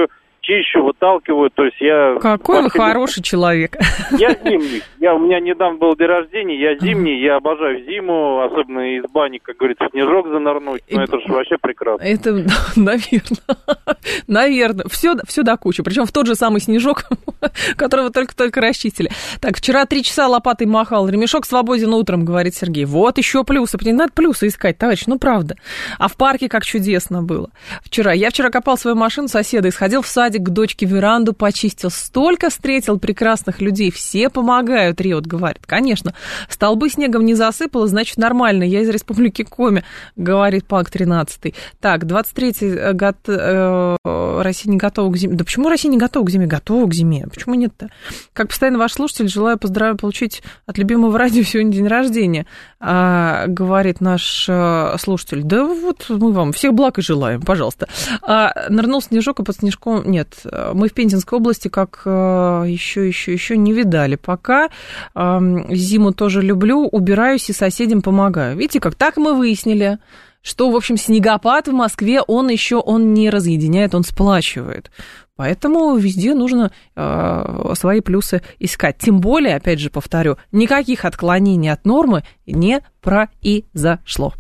чищу, выталкиваю, то есть я... Какой вы хороший человек. Я зимний. Я, у меня недавно был день рождения, я зимний, я обожаю зиму, особенно из бани, как говорится, снежок занырнуть, но это же вообще прекрасно. Это, наверное, наверное, все, все до кучи, причем в тот же самый снежок, которого только-только расчистили. Так, вчера три часа лопатой махал, ремешок свободен утром, говорит Сергей. Вот еще плюсы, не надо плюсы искать, товарищ, ну правда. А в парке как чудесно было. Вчера, я вчера копал свою машину соседа и сходил в садик к дочке, веранду почистил. Столько встретил прекрасных людей, все помогают, Риот говорит. Конечно, столбы снегом не засыпало, значит, нормально. Я из республики Коми, говорит Пак тринадцатый. Так, двадцать третий год, э, Россия не готова к зиме. Да почему Россия не готова к зиме? Готова к зиме. Почему нет-то? Как постоянно ваш слушатель, желаю поздравить, получить от любимого радио сегодня день рождения, а, говорит наш а, слушатель. Да вот мы вам всех благ и желаем, пожалуйста. А, нырнул снежок, и под снежком... Нет, мы в Пензенской области как а, еще, еще, еще не видали пока. А, зиму тоже люблю, убираюсь и соседям помогаю. Видите, как так мы выяснили, что, в общем, снегопад в Москве, он еще он не разъединяет, он сплачивает. Поэтому везде нужно э, свои плюсы искать. Тем более, опять же повторю, никаких отклонений от нормы не произошло.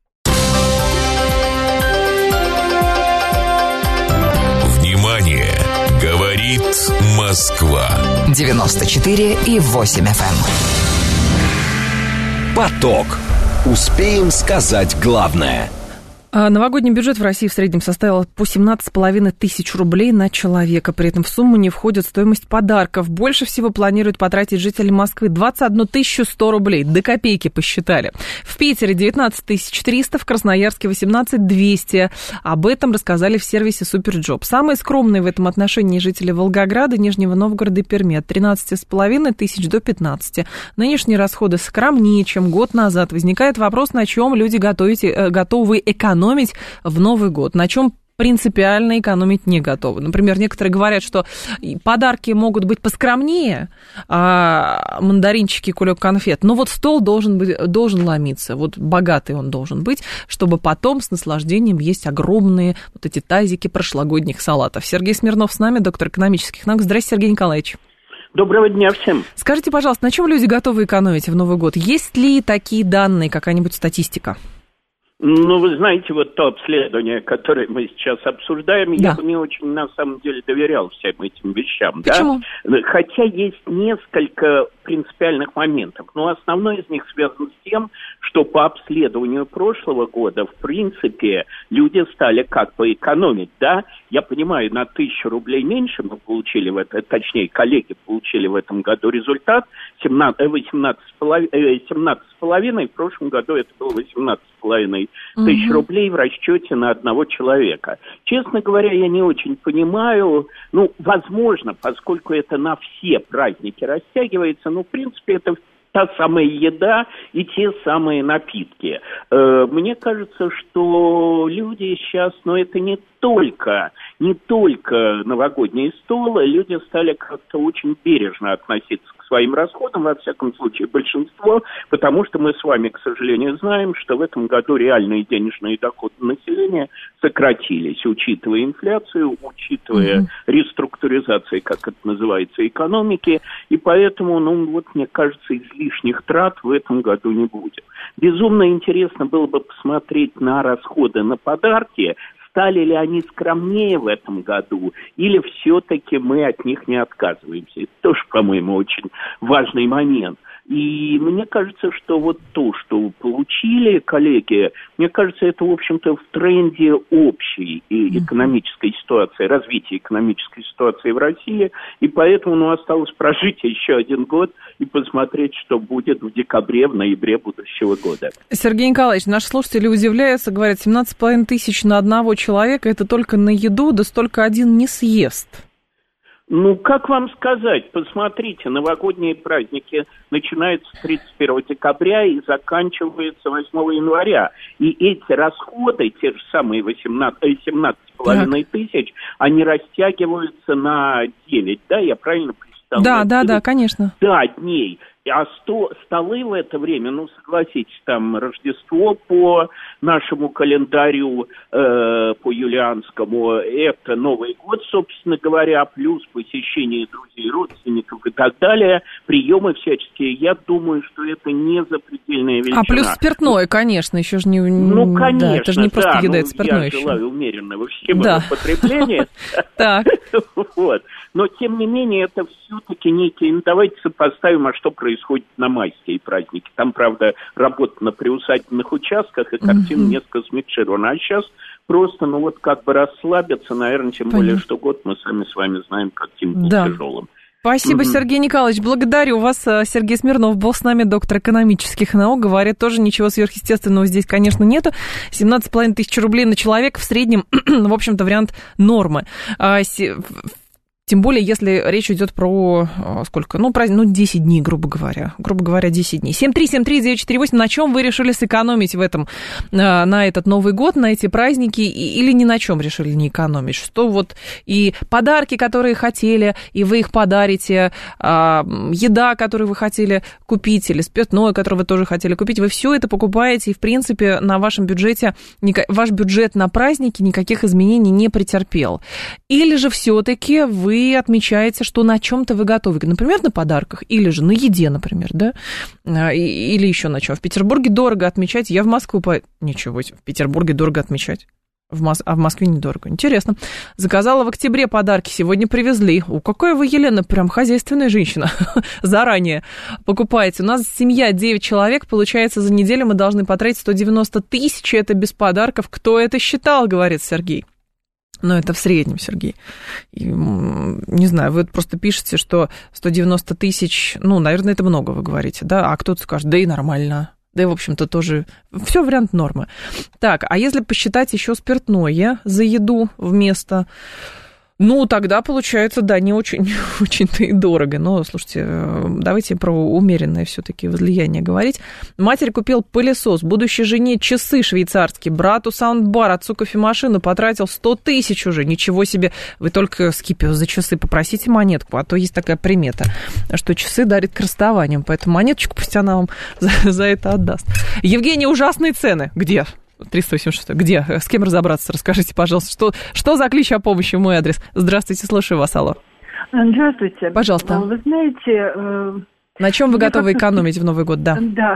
Внимание! Говорит Москва. девяносто четыре и восемь эф эм. Поток. Успеем сказать главное. Новогодний бюджет в России в среднем составил по семнадцать с половиной тысяч рублей на человека. При этом в сумму не входит стоимость подарков. Больше всего планируют потратить жители Москвы двадцать одну тысячу сто рублей. До копейки посчитали. В Питере девятнадцать тысяч триста, в Красноярске восемнадцать тысяч двести. Об этом рассказали в сервисе Суперджоп. Самые скромные в этом отношении жители Волгограда, Нижнего Новгорода и Перми. От тринадцати с половиной тысяч до пятнадцати. Нынешние расходы скромнее, чем год назад. Возникает вопрос, на чем люди готовите, готовы экономить в Новый год, на чем принципиально экономить не готовы. Например, некоторые говорят, что подарки могут быть поскромнее, а мандаринчики, кулек конфет, но вот стол должен быть, должен ломиться, вот богатый он должен быть, чтобы потом с наслаждением есть огромные вот эти тазики прошлогодних салатов. Сергей Смирнов с нами, доктор экономических наук. Здравствуйте, Сергей Николаевич. Доброго дня всем. Скажите, пожалуйста, на чем люди готовы экономить в Новый год? Есть ли такие данные, какая-нибудь статистика? Ну, вы знаете, вот то обследование, которое мы сейчас обсуждаем, да. я бы не очень, на самом деле, доверял всем этим вещам. Почему? Да? Хотя есть несколько принципиальных моментов. Но основной из них связан с тем, что по обследованию прошлого года, в принципе, люди стали как бы экономить, да? Я понимаю, на тысячу рублей меньше мы получили в это, точнее, коллеги получили в этом году результат восемнадцать с половиной, в прошлом году это было восемнадцать с половиной тысяч угу. рублей в расчете на одного человека. Честно говоря, я не очень понимаю, ну, возможно, поскольку это на все праздники растягивается, ну, в принципе, это та самая еда и те самые напитки. Э, мне кажется, что люди сейчас, ну, это не только, не только новогодние столы, люди стали как-то очень бережно относиться к своим расходам, во всяком случае, большинство, потому что мы с вами, к сожалению, знаем, что в этом году реальные денежные доходы населения сократились, учитывая инфляцию, учитывая mm-hmm. реструктуризацию, как это называется, экономики, и поэтому, ну, вот, мне кажется, излишних трат в этом году не будет. Безумно интересно было бы посмотреть на расходы на подарки. Стали ли они скромнее в этом году, или все-таки мы от них не отказываемся? Это тоже, по-моему, очень важный момент. И мне кажется, что вот то, что получили коллеги, мне кажется, это, в общем-то, в тренде общей экономической ситуации, развития экономической ситуации в России, и поэтому, ну, осталось прожить еще один год и посмотреть, что будет в декабре, в ноябре будущего года. Сергей Николаевич, наши слушатели удивляются, говорят, семнадцать с половиной тысяч на одного человека, это только на еду, да столько один не съест. Ну, как вам сказать, посмотрите, новогодние праздники начинаются тридцать первого декабря и заканчиваются восьмого января. И эти расходы, те же самые восемнадцать, семнадцать с половиной тысяч, они растягиваются на девять, да, я правильно представляю? Да, да, да, конечно. Да, дней. А сто, столы в это время, ну, согласитесь, там Рождество по нашему календарю э, по юлианскому, это Новый год, собственно говоря, плюс посещение друзей, родственников и так далее, приемы всяческие. Я думаю, что это не запредельная величина. А плюс спиртное, конечно, еще же не... Ну, конечно, да, это же не просто да, еда, ну, это спиртное я еще. желаю умеренного всего потребления. Так. Вот. Но, тем не менее, это все-таки некие... Ну, давайте сопоставим, а что происходит на майские праздники. Там, правда, работа на приусадебных участках, и картина mm-hmm. несколько смягчирована. А сейчас просто, ну, вот как бы расслабиться, наверное, тем Понятно. более, что год мы сами с вами знаем, каким был да. тяжелым. Спасибо, mm-hmm. Сергей Николаевич, благодарю вас. Сергей Смирнов был с нами, доктор экономических наук. Говорит, тоже ничего сверхъестественного здесь, конечно, нету. семнадцать с половиной тысяч рублей на человека в среднем, в общем-то, вариант нормы. Тем более, если речь идет про сколько? Ну, праздник, ну, десять дней, грубо говоря. Грубо говоря, десять дней. семь три семь три девять четыре восемь. На чем вы решили сэкономить в этом, на этот Новый год, на эти праздники? Или ни на чем решили не экономить? Что вот и подарки, которые хотели, и вы их подарите, еда, которую вы хотели купить, или спиртное, которое вы тоже хотели купить, вы все это покупаете, и, в принципе, на вашем бюджете, ваш бюджет на праздники никаких изменений не претерпел. Или же все-таки вы Вы отмечаете, что на чем-то вы готовы, например, на подарках, или же на еде, например, да, или еще на чем. В Петербурге дорого отмечать, я в Москву по... Ничего, в Петербурге дорого отмечать, в Мос... а в Москве недорого. Интересно. Заказала в октябре подарки, сегодня привезли. О, какая вы, Елена, прям хозяйственная женщина. Заранее покупаете. У нас семья девять человек, получается, за неделю мы должны потратить сто девяносто тысяч, это без подарков. Кто это считал, говорит Сергей. Но это в среднем, Сергей. И, не знаю, вы просто пишете, что сто девяносто тысяч, ну, наверное, это много, вы говорите, да? А кто-то скажет, да и нормально. Да и, в общем-то, тоже все вариант нормы. Так, а если посчитать еще спиртное за еду вместо... Ну, тогда получается, да, не очень, очень-то и дорого. Но, слушайте, давайте про умеренное все-таки возлияние говорить. Матерь купил пылесос, будущей жене часы швейцарские, брату саундбар, отцу кофемашину, потратил сто тысяч уже. Ничего себе. Вы только Скипио за часы попросите монетку, а то есть такая примета, что часы дарит к расставаниям. Поэтому монеточку пусть она вам за, за это отдаст. Евгений, ужасные цены. Где? триста восемьдесят шесть. Где? С кем разобраться? Расскажите, пожалуйста, что, что за клич о помощи в мой адрес? Здравствуйте, слушаю вас, алло. Здравствуйте. Пожалуйста. Вы знаете... На чем вы готовы экономить в Новый год, да? Да.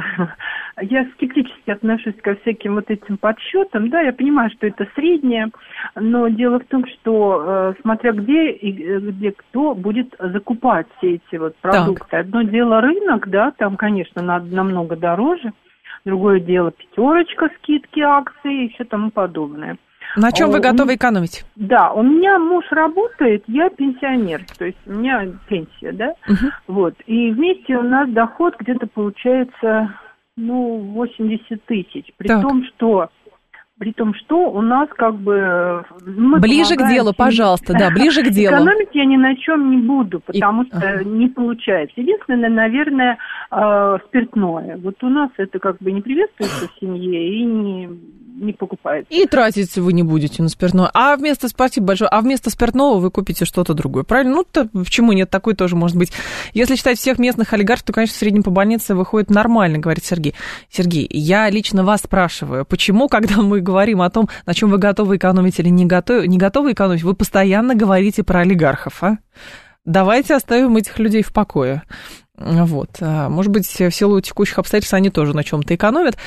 Я скептически отношусь ко всяким вот этим подсчетам. Да, я понимаю, что это среднее, но дело в том, что смотря где и где кто будет закупать все эти вот продукты. Так. Одно дело рынок, да, там, конечно, надо намного дороже. Другое дело пятерочка, скидки, акции и все тому подобное. На чем а, вы готовы у... экономить? Да, у меня муж работает, я пенсионер, то есть у меня пенсия, да, угу. Вот. И вместе у нас доход где-то получается, ну, восемьдесят тысяч, при так. том, что... При том, что у нас как бы... Мы ближе к делу, пожалуйста, да, ближе к делу. Экономить я ни на чем не буду, потому И... что ага. не получается. Единственное, наверное, э, спиртное. Вот у нас это как бы не приветствуется в семье и не, не покупается. И тратить вы не будете на спиртное. А вместо, спасибо большое, а вместо спиртного вы купите что-то другое, правильно? Ну-то почему нет, такой тоже может быть. Если считать всех местных олигархов, то, конечно, в среднем по больнице выходит нормально, говорит Сергей. Сергей, я лично вас спрашиваю, почему, когда мы говорим о том, на чем вы готовы экономить или не готовы, не готовы экономить, вы постоянно говорите про олигархов, а? Давайте оставим этих людей в покое. Вот. Может быть, в силу текущих обстоятельств они тоже на чем-то экономят.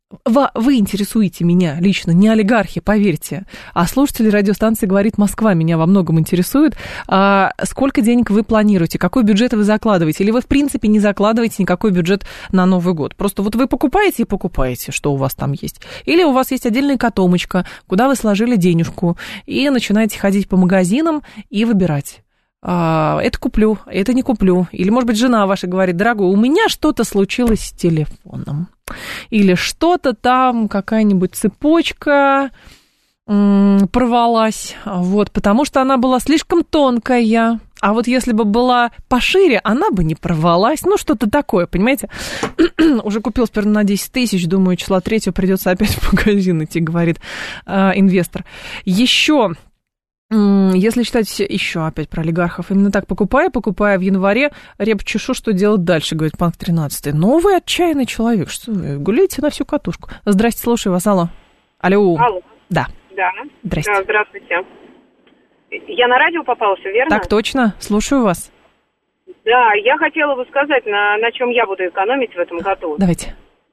Вы интересуете меня лично, не олигархи, поверьте. А слушатели радиостанции «Говорит Москва» меня во многом интересуют. А сколько денег вы планируете, какой бюджет вы закладываете? Или вы, в принципе, не закладываете никакой бюджет на Новый год? Просто вот вы покупаете и покупаете, что у вас там есть. Или у вас есть отдельная котомочка, куда вы сложили денежку, и начинаете ходить по магазинам и выбирать. Это куплю, это не куплю. Или, может быть, жена ваша говорит: дорогой, у меня что-то случилось с телефоном. Или что-то там, какая-нибудь цепочка м- порвалась, вот, потому что она была слишком тонкая. А вот если бы была пошире, она бы не порвалась. Ну, что-то такое, понимаете? Уже купил сперва на десять тысяч, думаю, числа третьего придется опять в магазин идти, говорит э, инвестор. Еще... Если считать еще опять про олигархов, именно так, покупая, покупая в январе, репчешу, что делать дальше, говорит Панк тринадцатый. Новый отчаянный человек, что вы гуляете на всю катушку. Здрасте, слушаю вас, алло. Алло. Алло. Да. Да. Здрасте. Да, здравствуйте. Я на радио попала, все верно? Так точно. Слушаю вас. Да, я хотела бы сказать, на, на чем я буду экономить в этом году. Давайте.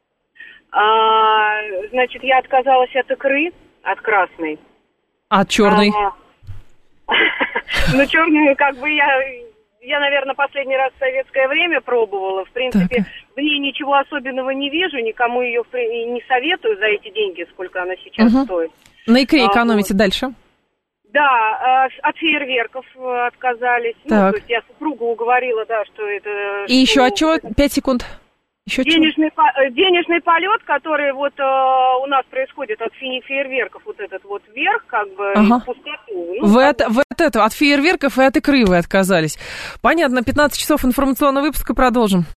А, значит, я отказалась от икры, от красной. А от черной? А, ну, черную, как бы я, я, наверное, последний раз в советское время пробовала. В принципе, в ней ничего особенного не вижу, никому ее не советую за эти деньги, сколько она сейчас стоит. На икре экономите дальше? Да, от фейерверков отказались. Так. Ну, то есть я супругу уговорила, да, что это... И еще от чего? Пять секунд. Еще денежный, по, денежный полет, который вот э, у нас происходит от фейерверков, вот этот вот вверх, как бы, ага. в пустоту. Ну, вы, от, вы от этого, от фейерверков и от икры вы отказались. Понятно, пятнадцать часов информационного выпуска, продолжим.